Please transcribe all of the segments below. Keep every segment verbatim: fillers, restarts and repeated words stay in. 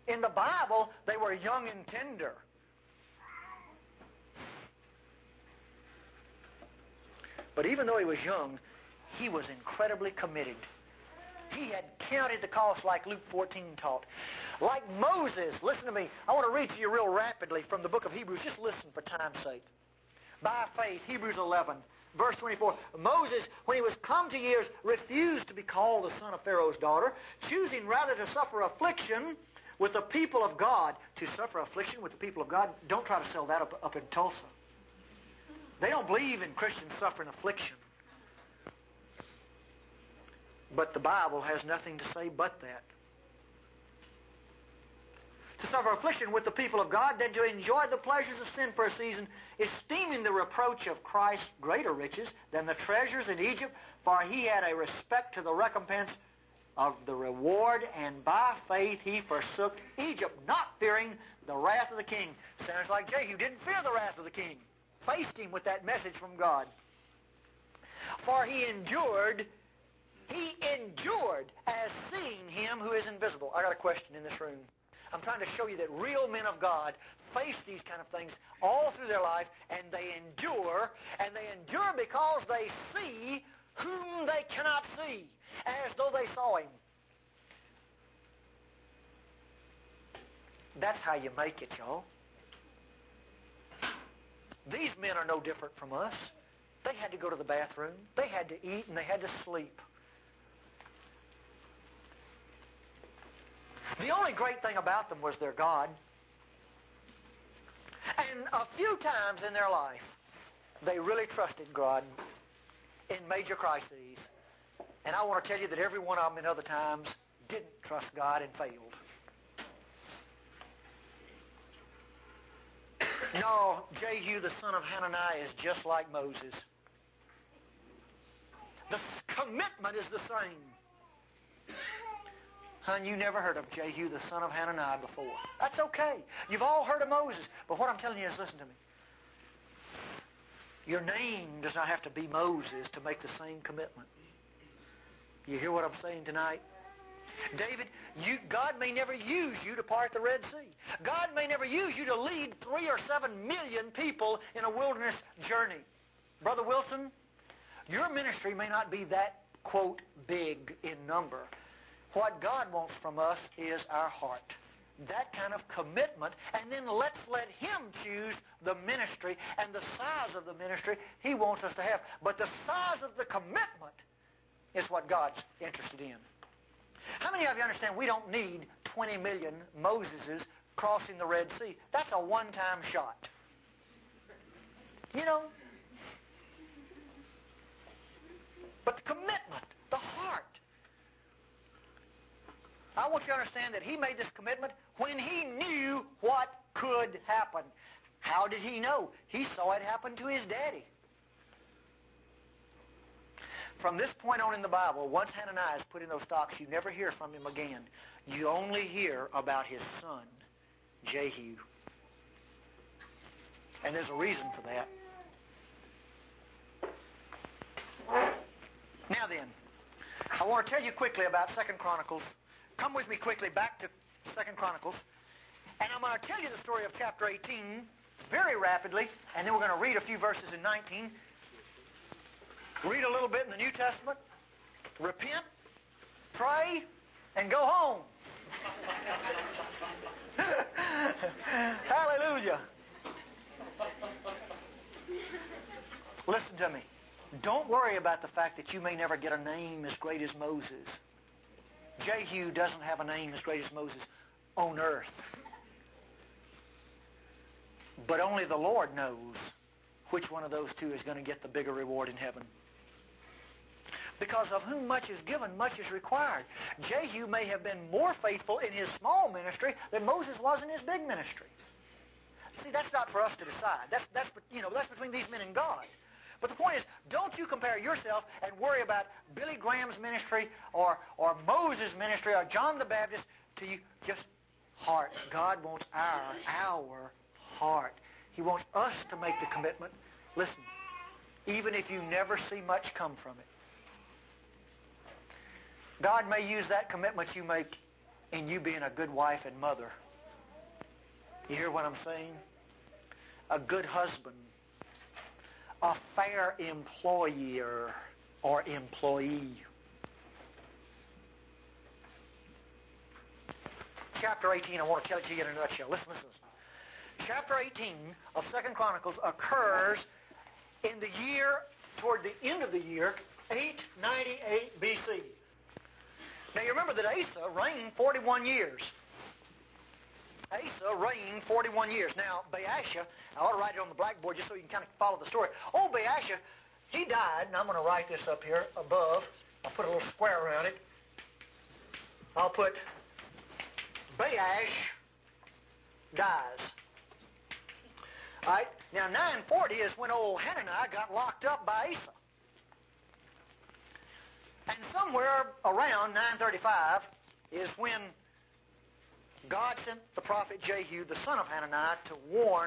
In the Bible, they were young and tender. But even though he was young, he was incredibly committed. He had counted the cost like Luke fourteen taught. Like Moses, listen to me. I want to read to you real rapidly from the book of Hebrews. Just listen for time's sake. By faith, Hebrews eleven, verse twenty-four. Moses, when he was come to years, refused to be called the son of Pharaoh's daughter, choosing rather to suffer affliction with the people of God. To suffer affliction with the people of God, don't try to sell that up, up in Tulsa. They don't believe in Christians suffering affliction. But the Bible has nothing to say but that. To suffer affliction with the people of God, than to enjoy the pleasures of sin for a season, esteeming the reproach of Christ greater riches than the treasures in Egypt, for he had a respect to the recompense of the reward, and by faith he forsook Egypt, not fearing the wrath of the king. Sounds like Jehu didn't fear the wrath of the king. Faced him with that message from God. For he endured, he endured as seeing him who is invisible. I got a question in this room. I'm trying to show you that real men of God face these kind of things all through their life, and they endure, and they endure because they see whom they cannot see, as though they saw him. That's how you make it, y'all. These men are no different from us. They had to go to the bathroom, they had to eat, and they had to sleep. The only great thing about them was their God. And a few times in their life, they really trusted God in major crises. And I want to tell you that every one of them in other times didn't trust God and failed. No, Jehu, the son of Hananiah, is just like Moses. The commitment is the same. Hun, you never heard of Jehu, the son of Hananiah, before. That's okay. You've all heard of Moses. But what I'm telling you is, listen to me. Your name does not have to be Moses to make the same commitment. You hear what I'm saying tonight? David, you, God may never use you to part the Red Sea. God may never use you to lead three or seven million people in a wilderness journey. Brother Wilson, your ministry may not be that, quote, big in number. What God wants from us is our heart. That kind of commitment, and then let's let Him choose the ministry and the size of the ministry He wants us to have. But the size of the commitment is what God's interested in. How many of you understand we don't need twenty million Moseses crossing the Red Sea? That's a one-time shot. You know? But the commitment, the heart. I want you to understand that he made this commitment when he knew what could happen. How did he know? He saw it happen to his daddy. From this point on in the Bible, once Hananiah is put in those stocks, you never hear from him again. You only hear about his son, Jehu. And there's a reason for that. Now then, I want to tell you quickly about Second Chronicles. Come with me quickly back to Second Chronicles. And I'm going to tell you the story of chapter eighteen very rapidly, and then we're going to read a few verses in nineteen. Read a little bit in the New Testament, repent, pray, and go home. Hallelujah. Listen to me. Don't worry about the fact that you may never get a name as great as Moses. Jehu doesn't have a name as great as Moses on earth. But only the Lord knows which one of those two is going to get the bigger reward in heaven. Because of whom much is given, much is required. Jehu may have been more faithful in his small ministry than Moses was in his big ministry. See, that's not for us to decide. That's, that's, you know, that's between these men and God. But the point is, don't you compare yourself and worry about Billy Graham's ministry or, or Moses' ministry or John the Baptist to you. Just heart. God wants our, our heart. He wants us to make the commitment. Listen, even if you never see much come from it, God may use that commitment you make in you being a good wife and mother. You hear what I'm saying? A good husband. A fair employer or employee. Chapter eighteen, I want to tell it to you in a nutshell. Listen, listen, listen. Chapter eighteen of Second Chronicles occurs in the year, toward the end of the year, eight ninety-eight B C. Now you remember that Asa reigned forty-one years. Asa reigned forty-one years. Now, Baasha, I ought to write it on the blackboard just so you can kind of follow the story. Oh, Baasha, he died, and I'm going to write this up here above. I'll put a little square around it. I'll put Baash dies. All right, now nine forty is when old Hananiah got locked up by Asa. And somewhere around nine thirty-five is when God sent the prophet Jehu, the son of Hananiah, to warn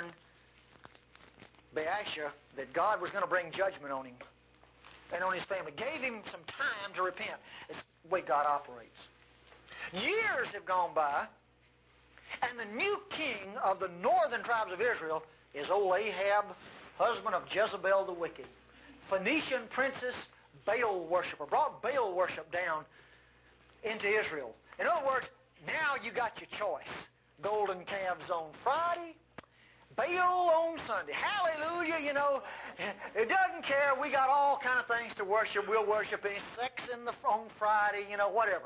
Baasha that God was going to bring judgment on him and on his family. Gave him some time to repent. It's the way God operates. Years have gone by, and the new king of the northern tribes of Israel is old Ahab, husband of Jezebel the wicked, Phoenician princess, Baal worshiper, brought Baal worship down into Israel. In other words, now you got your choice. Golden calves on Friday, Baal on Sunday. Hallelujah, you know, it doesn't care. We got all kind of things to worship. We'll worship any sex in the, on Friday, you know, whatever.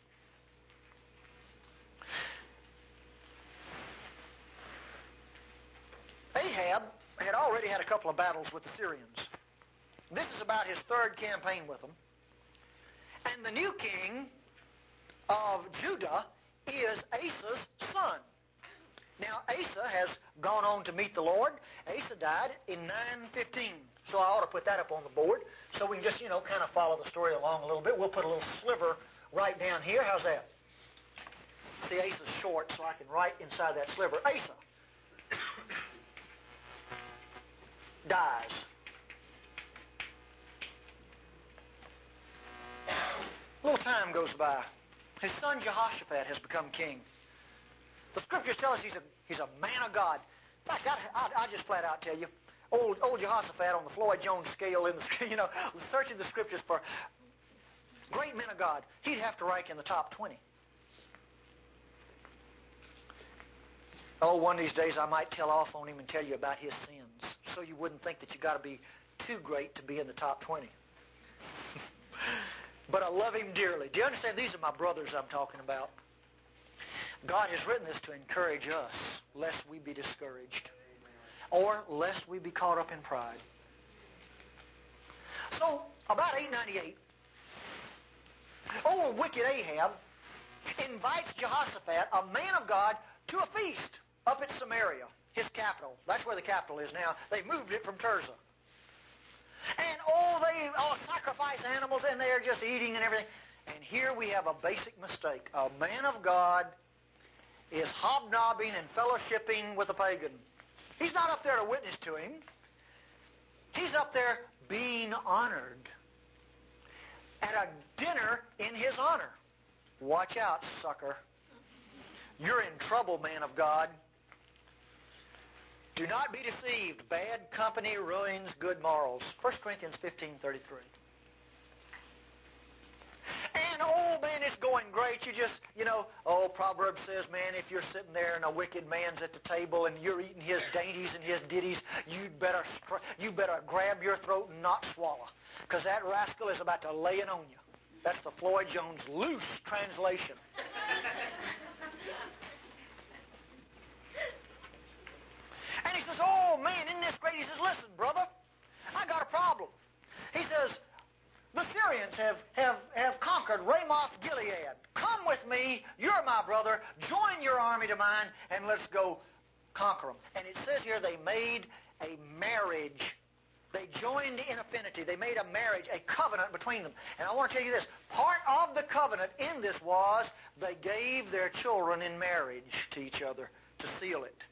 Ahab had already had a couple of battles with the Syrians. This is about his third campaign with them. And the new king of Judah is Asa's son. Now, Asa has gone on to meet the Lord. Asa died in nine fifteen. So I ought to put that up on the board so we can just, you know, kind of follow the story along a little bit. We'll put a little sliver right down here. How's that? See, Asa's short, so I can write inside that sliver. Asa dies. A little time goes by. His son Jehoshaphat has become king. The scriptures tell us he's a, he's a man of God. In fact, I, I, I just flat out tell you, old, old Jehoshaphat on the Floyd Jones scale, in the, you know, searching the scriptures for great men of God, he'd have to rank in the top twenty. Oh, one of these days I might tell off on him and tell you about his sins, so you wouldn't think that you got to be too great to be in the top twenty. But I love him dearly. Do you understand? These are my brothers I'm talking about. God has written this to encourage us, lest we be discouraged, or lest we be caught up in pride. So, about eight ninety-eight, old wicked Ahab invites Jehoshaphat, a man of God, to a feast up at Samaria, his capital. That's where the capital is now. They moved it from Tirzah. And oh, they all sacrifice animals, and they're just eating and everything. And here we have a basic mistake. A man of God is hobnobbing and fellowshipping with a pagan. He's not up there to witness to him. He's up there being honored at a dinner in his honor. Watch out, sucker. You're in trouble, man of God. Do not be deceived. Bad company ruins good morals. First Corinthians fifteen thirty-three. And, oh, man, it's going great. You just, you know, oh, Proverbs says, man, if you're sitting there and a wicked man's at the table and you're eating his dainties and his ditties, you'd better, you better grab your throat and not swallow, because that rascal is about to lay it on you. That's the Floyd Jones loose translation. And he says, oh, man, isn't this great? He says, listen, brother, I got a problem. He says, the Syrians have, have, have conquered Ramoth Gilead. Come with me. You're my brother. Join your army to mine, and let's go conquer them. And it says here they made a marriage. They joined in affinity. They made a marriage, a covenant between them. And I want to tell you this. Part of the covenant in this was they gave their children in marriage to each other to seal it.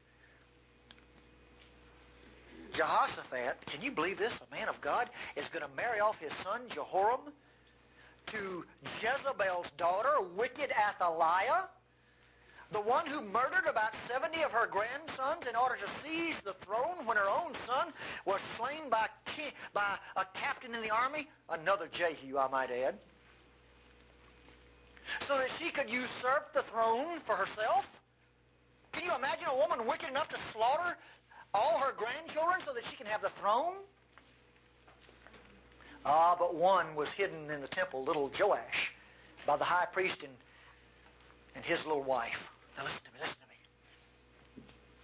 Jehoshaphat, can you believe this? A man of God is going to marry off his son Jehoram to Jezebel's daughter, wicked Athaliah. The one who murdered about seventy of her grandsons in order to seize the throne when her own son was slain by, king, by a captain in the army, another Jehu, I might add, so that she could usurp the throne for herself? Can you imagine a woman wicked enough to slaughter all her grandchildren so that she can have the throne? Ah, but one was hidden in the temple, little Joash, by the high priest and, and his little wife. Now listen to me, listen to me.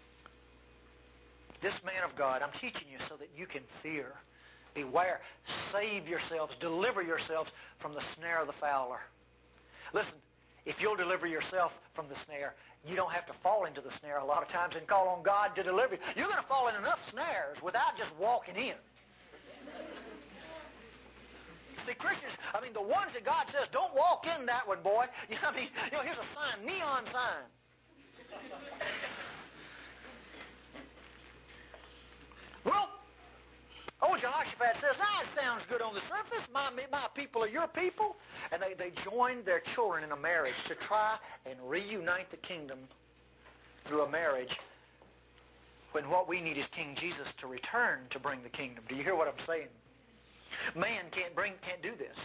This man of God, I'm teaching you so that you can fear. Beware. Save yourselves. Deliver yourselves from the snare of the fowler. Listen, if you'll deliver yourself from the snare, you don't have to fall into the snare a lot of times and call on God to deliver you. You're going to fall in enough snares without just walking in. See, Christians, I mean, the ones that God says, don't walk in that one, boy. You know, I mean, you know, here's a sign, neon sign. Well, old Jehoshaphat says, ah, it sounds good on the surface. My, my people are your people. And they, they joined their children in a marriage to try and reunite the kingdom through a marriage, when what we need is King Jesus to return to bring the kingdom. Do you hear what I'm saying? Man can't bring, can't do this.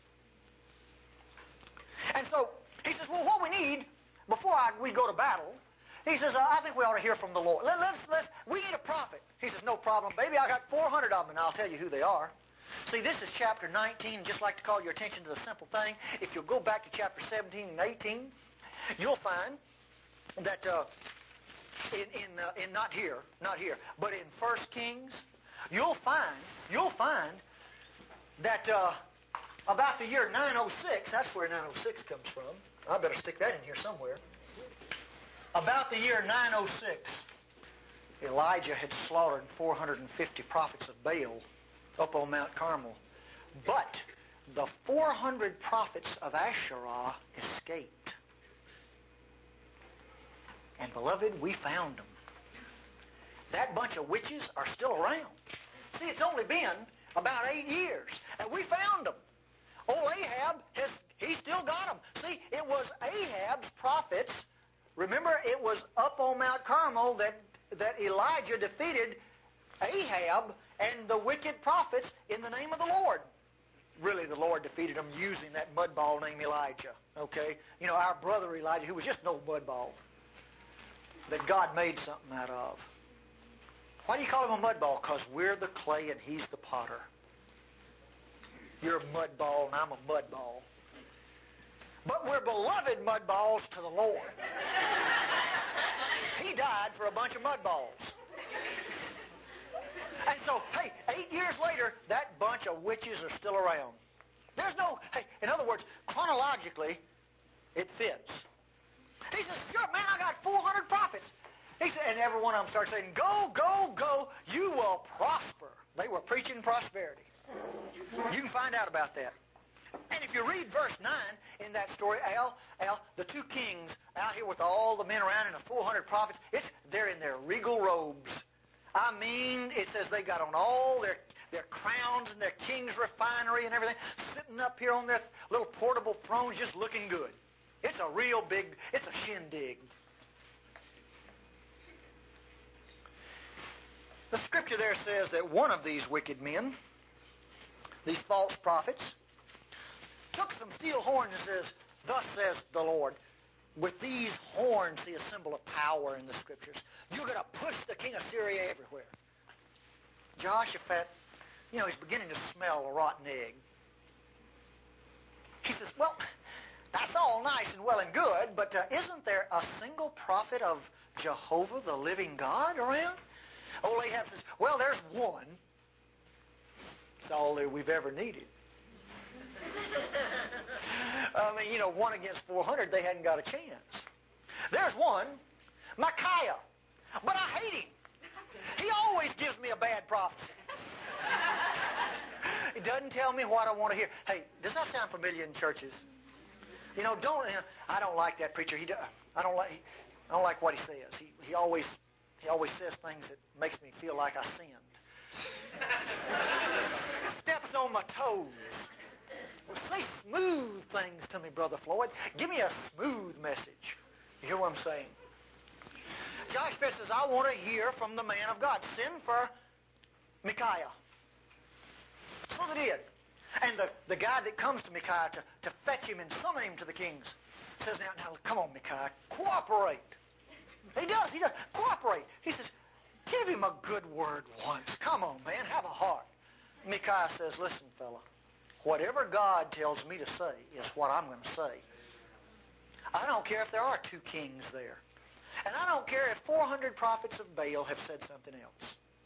And so he says, well, what we need before I, we go to battle, he says, I think we ought to hear from the Lord. Let, let's, let's, we need a prophet. He says, no problem, baby. I got four hundred of them, and I'll tell you who they are. See, this is chapter nineteen. Just like to call your attention to the simple thing. If you'll go back to chapter seventeen and eighteen, you'll find that uh, in in, uh, in not here, not here, but in First Kings, you'll find you'll find that uh, about the year nine oh six. That's where nine oh six comes from. I better stick that in here somewhere. About the year nine oh six, Elijah had slaughtered four hundred fifty prophets of Baal up on Mount Carmel. But the four hundred prophets of Asherah escaped. And beloved, we found them. That bunch of witches are still around. See, it's only been about eight years, and we found them. Old Ahab, has he still got them. See, it was Ahab's prophets. Remember, it was up on Mount Carmel that, that Elijah defeated Ahab and the wicked prophets in the name of the Lord. Really, the Lord defeated them using that mudball named Elijah. Okay? You know, our brother Elijah, who was just no mudball, that God made something out of. Why do you call him a mudball? Because we're the clay and he's the potter. You're a mudball and I'm a mudball. But we're beloved mudballs to the Lord. He died for a bunch of mudballs. And so, hey, eight years later, that bunch of witches are still around. There's no, hey, in other words, chronologically, it fits. He says, sure, man, I got four hundred prophets. He said, and every one of them starts saying, go, go, go, you will prosper. They were preaching prosperity. You can find out about that. And if you read verse nine in that story, Al, Al, the two kings out here with all the men around and the four hundred prophets, it's, they're in their regal robes. I mean, it says they got on all their, their crowns and their king's refinery and everything, sitting up here on their little portable thrones just looking good. It's a real big, it's a shindig. The scripture there says that one of these wicked men, these false prophets, took some steel horns and says, thus says the Lord. With these horns, see a symbol of power in the scriptures. You're going to push the king of Syria everywhere. Jehoshaphat, you know, he's beginning to smell a rotten egg. He says, well, that's all nice and well and good, but uh, isn't there a single prophet of Jehovah, the living God, around? Old Ahab says, well, there's one. It's all that we've ever needed. I mean, you know, one against four hundred, they hadn't got a chance. There's one, Micaiah, but I hate him. He always gives me a bad prophecy. He doesn't tell me what I want to hear. Hey, does that sound familiar in churches? You know, don't. You know, I don't like that preacher. He, do, I don't like. I don't like what he says. He he always he always says things that makes me feel like I sinned. Steps on my toes. Well, say smooth things to me, Brother Floyd. Give me a smooth message. You hear what I'm saying? Joshua says, I want to hear from the man of God. Send for Micaiah. So they did. And the, the guy that comes to Micaiah to, to fetch him and summon him to the kings says, now, now, come on, Micaiah, cooperate. He does, he does. Cooperate. He says, give him a good word once. Come on, man, have a heart. Micaiah says, listen, fella, whatever God tells me to say is what I'm going to say. I don't care if there are two kings there. And I don't care if four hundred prophets of Baal have said something else.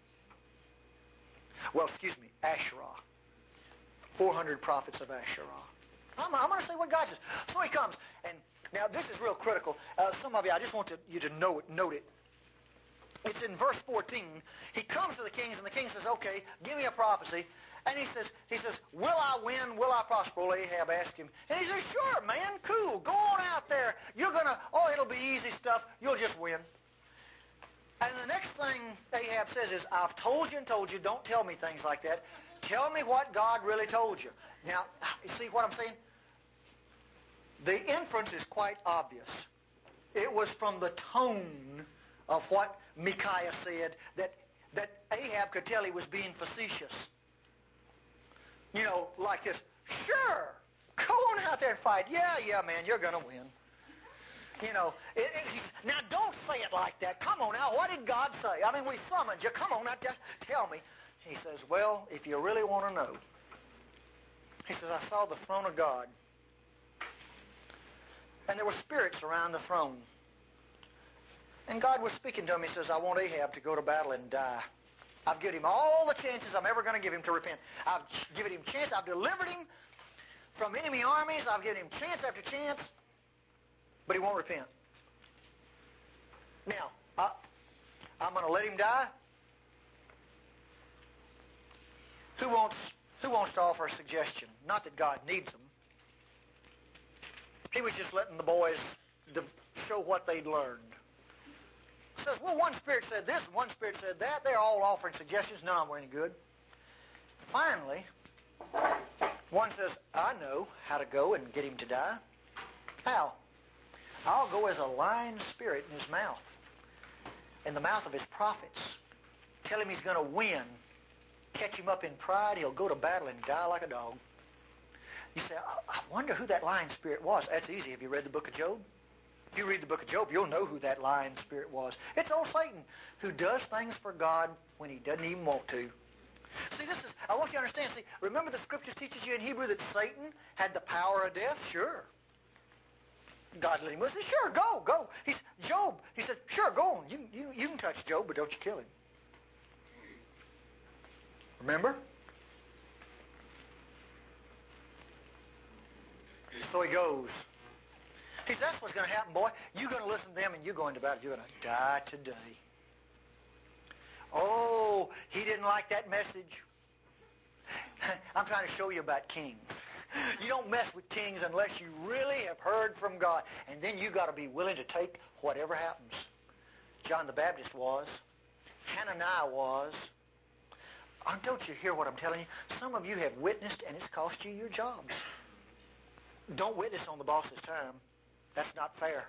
Well, excuse me, Asherah. four hundred prophets of Asherah. I'm, I'm going to say what God says. So he comes, and now this is real critical. Uh, some of you, I just want to, you to know it, note it. It's in verse fourteen. He comes to the kings, and the king says, okay, give me a prophecy. And he says, he says, will I win? Will I prosper? Well, Ahab asked him. And he says, sure, man, cool. Go on out there. You're going to, oh, it'll be easy stuff. You'll just win. And the next thing Ahab says is, I've told you and told you, don't tell me things like that. Tell me what God really told you. Now, you see what I'm saying? The inference is quite obvious. It was from the tone of what Micaiah said that, that Ahab could tell he was being facetious. You know, like this, sure, go on out there and fight. Yeah, yeah, man, you're going to win. You know, it, it, now don't say it like that. Come on now, what did God say? I mean, we summoned you. Come on now, just tell me. He says, well, if you really want to know, he says, I saw the throne of God. And there were spirits around the throne. And God was speaking to him. He says, I want Ahab to go to battle and die. I've given him all the chances I'm ever going to give him to repent. I've given him chance. I've delivered him from enemy armies. I've given him chance after chance. But he won't repent. Now, I, I'm going to let him die. Who wants, who wants to offer a suggestion? Not that God needs them. He was just letting the boys show what they'd learned. Says, well, one spirit said this, and one spirit said that. They're all offering suggestions. None of them were any good. Finally, one says, I know how to go and get him to die. How? I'll go as a lying spirit in his mouth, in the mouth of his prophets. Tell him he's going to win. Catch him up in pride. He'll go to battle and die like a dog. You say, I wonder who that lying spirit was. That's easy. Have you read the book of Job? If you read the book of Job, you'll know who that lying spirit was. It's old Satan, who does things for God when he doesn't even want to. See, this is, I want you to understand, see, remember the Scripture teaches you in Hebrew that Satan had the power of death? Sure. God let him go. He said, sure, go, go. He's, Job, he said, sure, go on. You, you, you can touch Job, but don't you kill him. Remember? So he goes. He says, that's what's going to happen, boy. You're going to listen to them and you're going to battle. You're going to die today. Oh, he didn't like that message. I'm trying to show you about kings. You don't mess with kings unless you really have heard from God. And then you got to be willing to take whatever happens. John the Baptist was. Hananiah was. Oh, don't you hear what I'm telling you? Some of you have witnessed and it's cost you your jobs. Don't witness on the boss's time. That's not fair.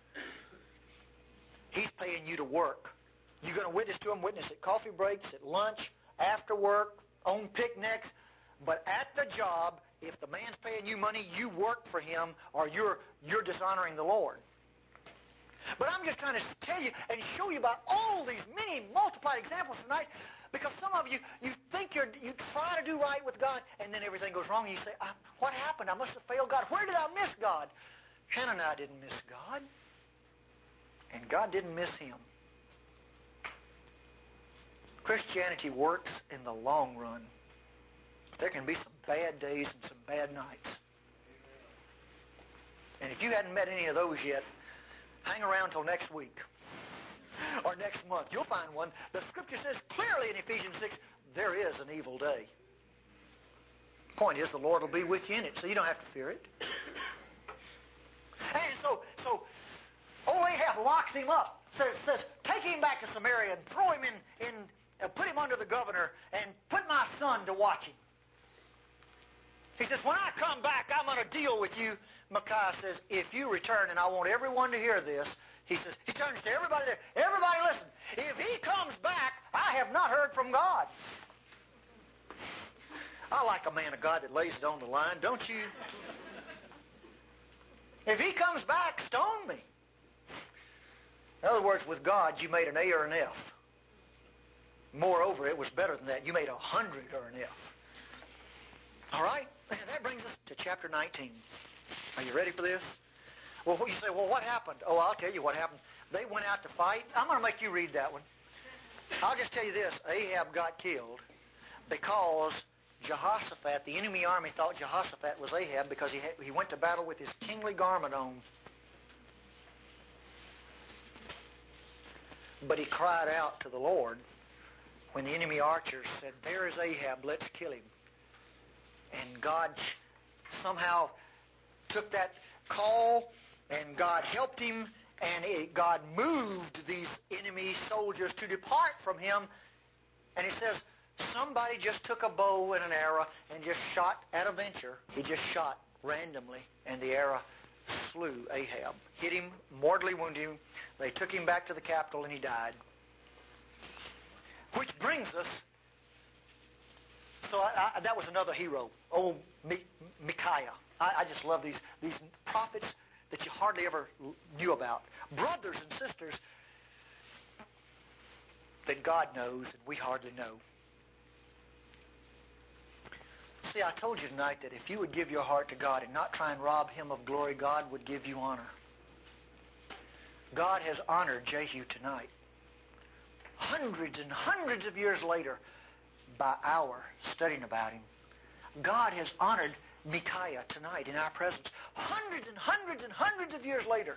He's paying you to work. You're going to witness to him, witness at coffee breaks, at lunch, after work, on picnics. But at the job, if the man's paying you money, you work for him or you're, you're dishonoring the Lord. But I'm just trying to tell you and show you about all these many multiplied examples tonight because some of you, you think you're, you try to do right with God and then everything goes wrong and you say, what happened? I must have failed God. Where did I miss God? Hananiah didn't miss God, and God didn't miss him. Christianity works in the long run. There can be some bad days and some bad nights. And if you hadn't met any of those yet, hang around till next week or next month. You'll find one. The Scripture says clearly in Ephesians six, there is an evil day. Point is, the Lord will be with you in it, so you don't have to fear it. And so, so old Ahab locks him up. Says, says, take him back to Samaria and throw him in, in uh, put him under the governor and put my son to watch him. He says, when I come back, I'm going to deal with you. Micaiah says, if you return, and I want everyone to hear this, he says, he turns to everybody there. Everybody listen. If he comes back, I have not heard from God. I like a man of God that lays it on the line, don't you? If he comes back, stone me. In other words, with God, you made an A or an F. Moreover, it was better than that. You made a hundred or an F. All right? And that brings us to chapter nineteen. Are you ready for this? Well, you say, well, what happened? Oh, I'll tell you what happened. They went out to fight. I'm going to make you read that one. I'll just tell you this. Ahab got killed because Jehoshaphat, the enemy army, thought Jehoshaphat was Ahab because he, had, he went to battle with his kingly garment on. But he cried out to the Lord when the enemy archers said, there is Ahab, let's kill him. And God somehow took that call, and God helped him, and it, God moved these enemy soldiers to depart from him. And it says, somebody just took a bow and an arrow and just shot at a venture. He just shot randomly, and the arrow slew Ahab. Hit him, mortally wounded him. They took him back to the capital, and he died. Which brings us, so I, I, that was another hero, old Mi- Micaiah. I, I just love these, these prophets that you hardly ever knew about. Brothers and sisters that God knows and we hardly know. See, I told you tonight that if you would give your heart to God and not try and rob Him of glory, God would give you honor. God has honored Jehu tonight. Hundreds and hundreds of years later, by our studying about him, God has honored Micaiah tonight in our presence. Hundreds and hundreds and hundreds of years later.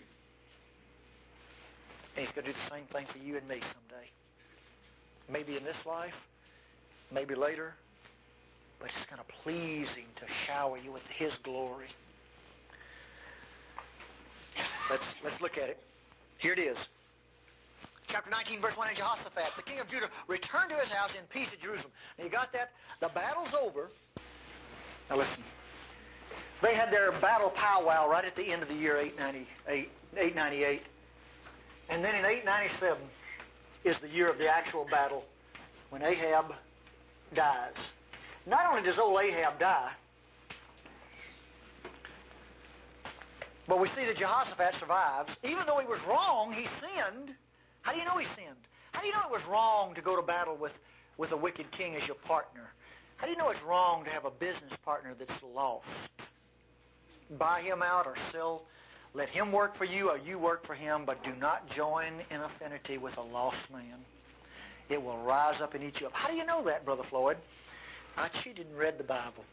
And He's going to do the same thing for you and me someday. Maybe in this life, maybe later, but it's going to please Him to shower you with His glory. Let's, let's look at it. Here it is. Chapter nineteen, verse one, and Jehoshaphat, the king of Judah, returned to his house in peace at Jerusalem. Now you got that? The battle's over. Now listen. They had their battle powwow right at the end of the year eight ninety-eight, eight ninety-eight. And then in eight ninety-seven is the year of the actual battle when Ahab dies. Not only does old Ahab die, but we see that Jehoshaphat survives. Even though he was wrong, he sinned. How do you know he sinned? How do you know it was wrong to go to battle with, with a wicked king as your partner? How do you know it's wrong to have a business partner that's lost? Buy him out or sell. Let him work for you or you work for him, but do not join in affinity with a lost man. It will rise up and eat you up. How do you know that, Brother Floyd? I cheated and read the Bible.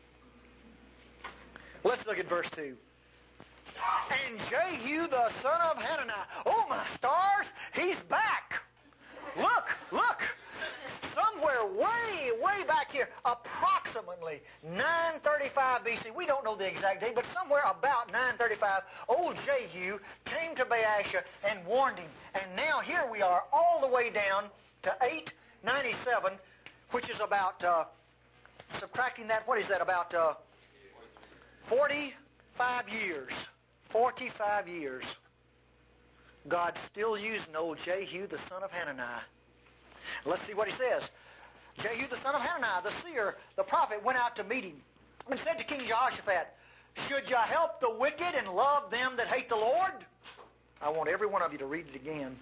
Let's look at verse two. And Jehu the son of Hanani. Oh, my stars, he's back. Look, look. Somewhere way, way back here, approximately nine thirty-five B C. We don't know the exact date, but somewhere about nine thirty-five, old Jehu came to Baasha and warned him. And now here we are all the way down to eight ninety-seven, which is about, uh, subtracting that, what is that, about uh, forty-five years. forty-five years. God's still using old Jehu, the son of Hanani. Let's see what he says. Jehu, the son of Hanani, the seer, the prophet, went out to meet him and said to King Jehoshaphat, should you help the wicked and love them that hate the Lord? I want every one of you to read it again.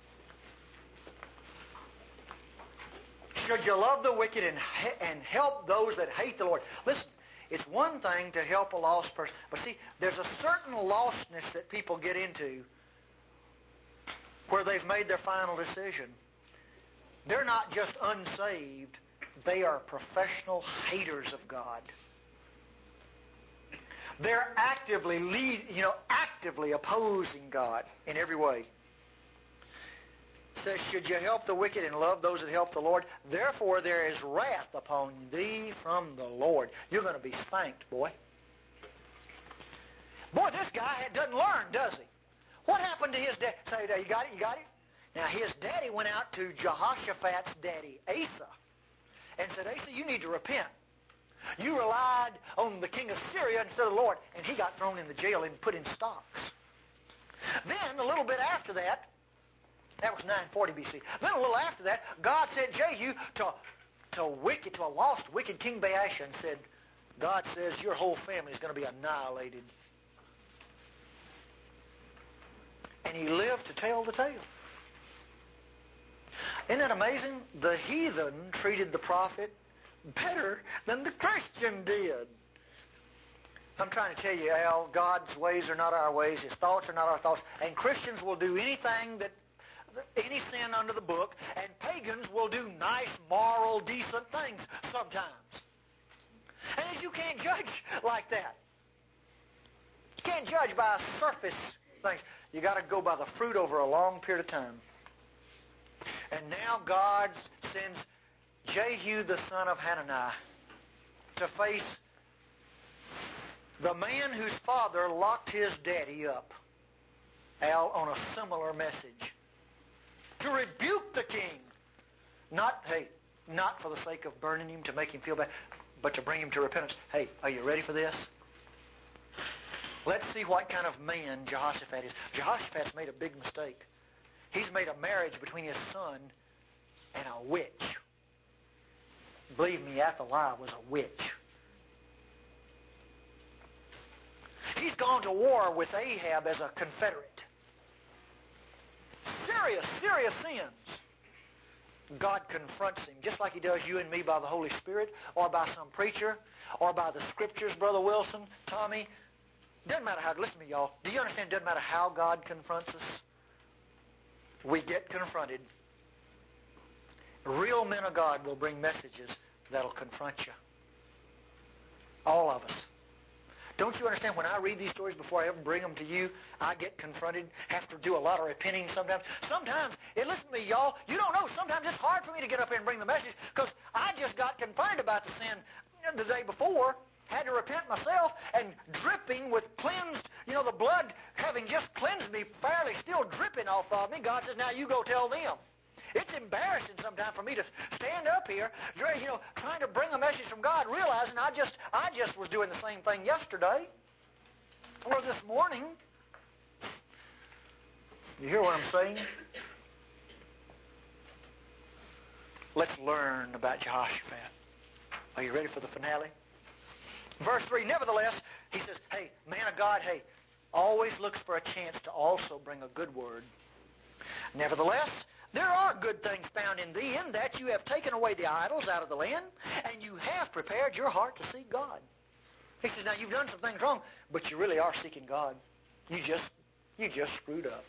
Should you love the wicked and, and help those that hate the Lord? Listen. It's one thing to help a lost person. But see, there's a certain lostness that people get into where they've made their final decision. They're not just unsaved. They are professional haters of God. They're actively lead, you know, actively opposing God in every way. It says, should you help the wicked and love those that help the Lord? Therefore there is wrath upon thee from the Lord. You're going to be spanked, boy. Boy, this guy doesn't learn, does he? What happened to his dad? Say, you got it? You got it? Now, his daddy went out to Jehoshaphat's daddy, Asa, and said, Asa, you need to repent. You relied on the king of Syria instead of the Lord, and he got thrown in the jail and put in stocks. Then, a little bit after that, that was nine forty B C. Then a little after that, God sent Jehu to, to wicked, to a lost, wicked King Baasha and said, God says your whole family is going to be annihilated. And he lived to tell the tale. Isn't that amazing? The heathen treated the prophet better than the Christian did. I'm trying to tell you, Al, God's ways are not our ways. His thoughts are not our thoughts. And Christians will do anything that, any sin under the book, and pagans will do nice, moral, decent things sometimes. And you can't judge like that. You can't judge by surface things. You got to go by the fruit over a long period of time. And now God sends Jehu the son of Hanani to face the man whose father locked his daddy up, Al, on a similar message. To rebuke the king. Not, hey, not for the sake of burning him to make him feel bad, but to bring him to repentance. Hey, are you ready for this? Let's see what kind of man Jehoshaphat is. Jehoshaphat's made a big mistake. He's made a marriage between his son and a witch. Believe me, Athaliah was a witch. He's gone to war with Ahab as a confederate. Serious, serious sins. God confronts him, just like he does you and me by the Holy Spirit, or by some preacher, or by the Scriptures, Brother Wilson, Tommy. Doesn't matter how, listen to me, y'all. Do you understand it doesn't matter how God confronts us? We get confronted. Real men of God will bring messages that'll confront you. All of us. Don't you understand, when I read these stories before I ever bring them to you, I get confronted, have to do a lot of repenting sometimes. Sometimes, and listen to me, y'all, you don't know, sometimes it's hard for me to get up here and bring the message because I just got confronted about the sin the day before, had to repent myself, and dripping with cleansed, you know, the blood having just cleansed me, fairly still dripping off of me. God says, now you go tell them. It's embarrassing sometimes for me to stand up here, you know, trying to bring a message from God, realizing I just, I just was doing the same thing yesterday or this morning. You hear what I'm saying? Let's learn about Jehoshaphat. Are you ready for the finale? Verse three, nevertheless, he says, hey, man of God, hey, always looks for a chance to also bring a good word. Nevertheless, there are good things found in thee, in that you have taken away the idols out of the land, and you have prepared your heart to seek God. He says, now you've done some things wrong, but you really are seeking God. You just, you just screwed up.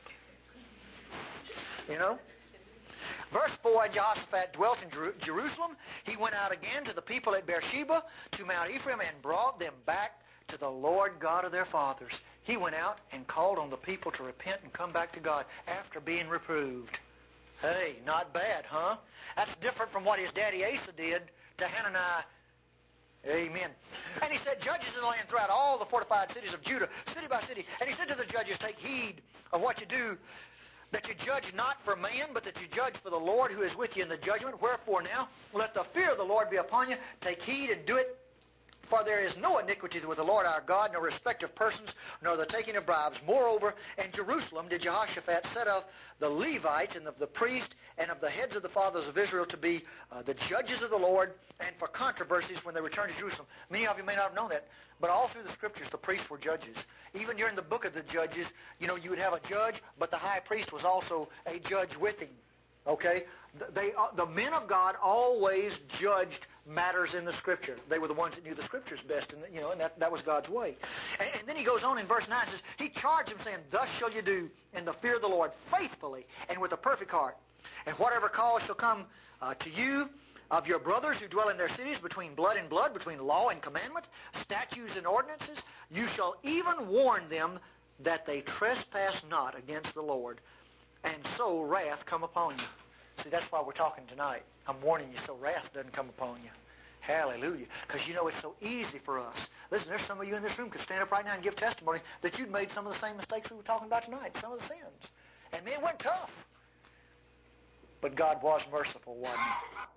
You know? Verse four, and Jehoshaphat dwelt in Jer- Jerusalem. He went out again to the people at Beersheba, to Mount Ephraim, and brought them back to the Lord God of their fathers. He went out and called on the people to repent and come back to God after being reproved. Hey, not bad, huh? That's different from what his daddy Asa did to Hanani. Amen. And he said, judges in the land throughout all the fortified cities of Judah, city by city. And he said to the judges, take heed of what you do, that you judge not for man, but that you judge for the Lord who is with you in the judgment. Wherefore now, let the fear of the Lord be upon you. Take heed and do it. For there is no iniquity with the Lord our God, no respect of persons, nor the taking of bribes. Moreover, in Jerusalem did Jehoshaphat set up the Levites and of the priests and of the heads of the fathers of Israel to be uh, the judges of the Lord, and for controversies when they returned to Jerusalem. Many of you may not have known that, but all through the Scriptures the priests were judges. Even during the book of the Judges, you know, you would have a judge, but the high priest was also a judge with him. Okay? They, uh, the men of God always judged matters in the Scripture. They were the ones that knew the Scriptures best, and you know, and that, that was God's way. And, and then he goes on in verse nine and says, he charged them, saying, thus shall you do in the fear of the Lord, faithfully and with a perfect heart. And whatever cause shall come uh, to you of your brothers who dwell in their cities, between blood and blood, between law and commandment, statutes and ordinances, you shall even warn them that they trespass not against the Lord, and so wrath come upon you. See, that's why we're talking tonight. I'm warning you so wrath doesn't come upon you. Hallelujah. Because you know it's so easy for us. Listen, there's some of you in this room could stand up right now and give testimony that you'd made some of the same mistakes we were talking about tonight, some of the sins. And man, it went tough. But God was merciful, wasn't he?